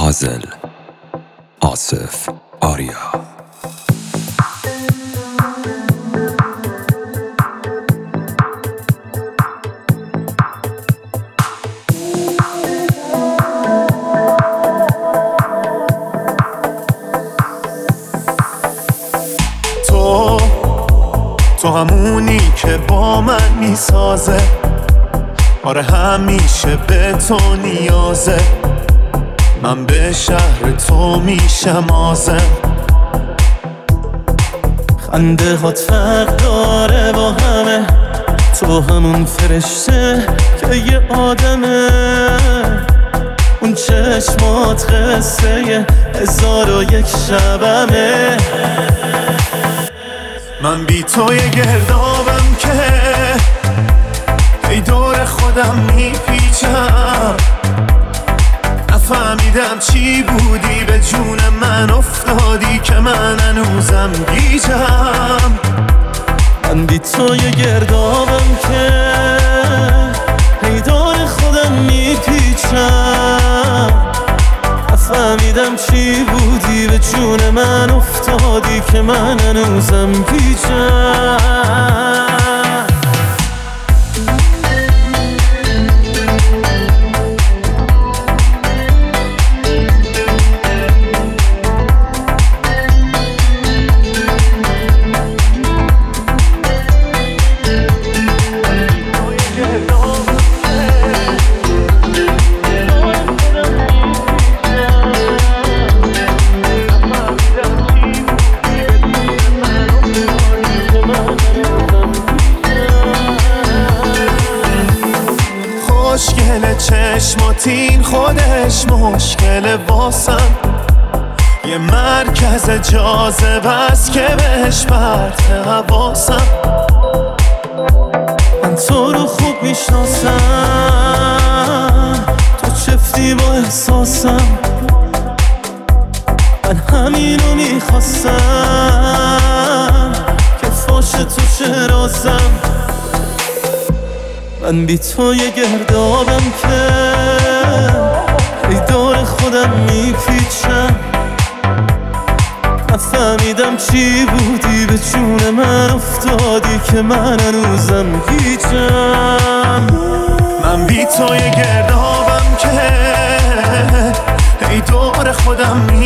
پازل آصف آریا. تو همونی که با من میسازه، آره همیشه به تو نیازه. من به شهر تو میشم آزم. خنده هات فرق داره با همه، تو همون فرشته که یه آدمه. اون چشمات قصه 1001 شبمه. من بی تو یه گردابم که ای دور خودم میپیچم. نفهمیدم چی بودی به جون من افتادی که من هنوزم گیجم. من بی تو یه گردابم که ای دور خودم میپیچم. نفهمیدم چی بودی به جون من افتادی که من هنوزم گیجم. مشکل چشماتین خودش مشکل واسم. یه مرکز جاذبه است که بهش پرت حواسم. من تو رو خوب میشناسم، تو چفتی با احساسم. من همینو میخواستم که فاش تو چه رازم. من بی تو یه گردابم که ای دور خودم میپیچم. نفهمیدم چی بودی به جون من افتادی که من هنوزم گیجم. من بی تو یه گردابم که ای دور خودم